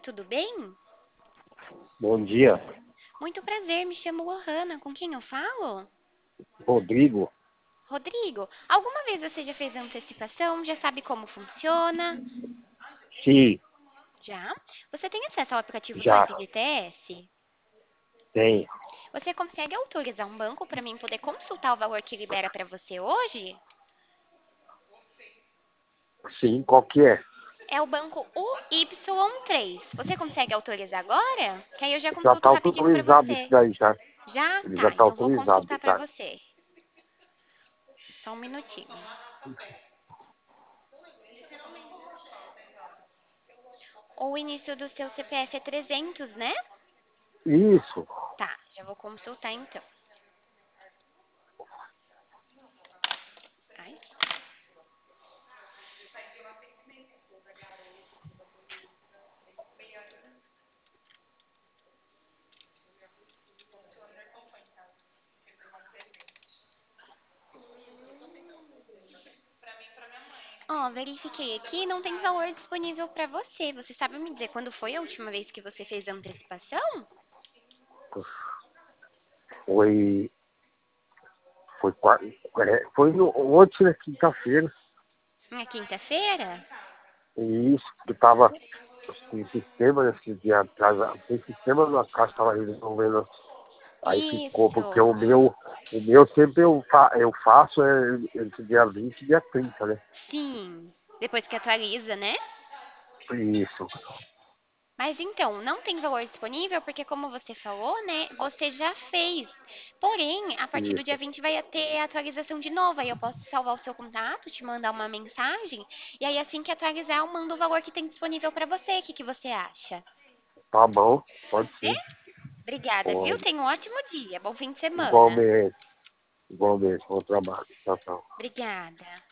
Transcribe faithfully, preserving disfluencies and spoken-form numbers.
tudo bem? Bom dia, Muito prazer, me chamo Lohana. Com quem eu falo? Rodrigo. Rodrigo, alguma vez você já fez antecipação? Já sabe como funciona? Sim, Já? Você tem acesso ao aplicativo do já F G T S? tem. Você consegue autorizar um banco para mim poder consultar o valor que libera para você hoje? Sim, qual que é? É o banco U Y três. Você consegue autorizar agora? Que aí eu já Já consulto está rapidinho para autorizado isso você. daí, já. Já? Ele já Tá, está então vou autorizado, consultar para tá? você. Só um minutinho. O início do seu C P F é trezentos, né? Isso. Tá, já vou consultar então. Ai. Ó, verifiquei aqui, não tem valor disponível para você. Você sabe me dizer quando foi a última vez que você fez a antecipação? Foi. Foi, qua- é, foi no, ontem, na quinta-feira. Na quinta-feira? Isso, que tava. Esse sistema, esse dia atrás, esse sistema na casa estava resolvendo. Aí ficou, porque Isso. o meu, o meu sempre eu, fa, eu faço é, entre dia vinte e dia trinta, né? Sim. Depois que atualiza, né? Isso, Mas então, não tem valor disponível porque, como você falou, né, você já fez. Porém, a partir do dia isso. vinte vai ter atualização de novo. Aí eu posso salvar o seu contato, te mandar uma mensagem. E aí, assim que atualizar, eu mando o valor que tem disponível para você. O que que você acha? Tá bom, Pode pode ser? ser. Obrigada, viu? Pode. Tenha um ótimo dia. Bom fim de semana. Igualmente, igualmente, bom trabalho. Tchau, tchau. Obrigada.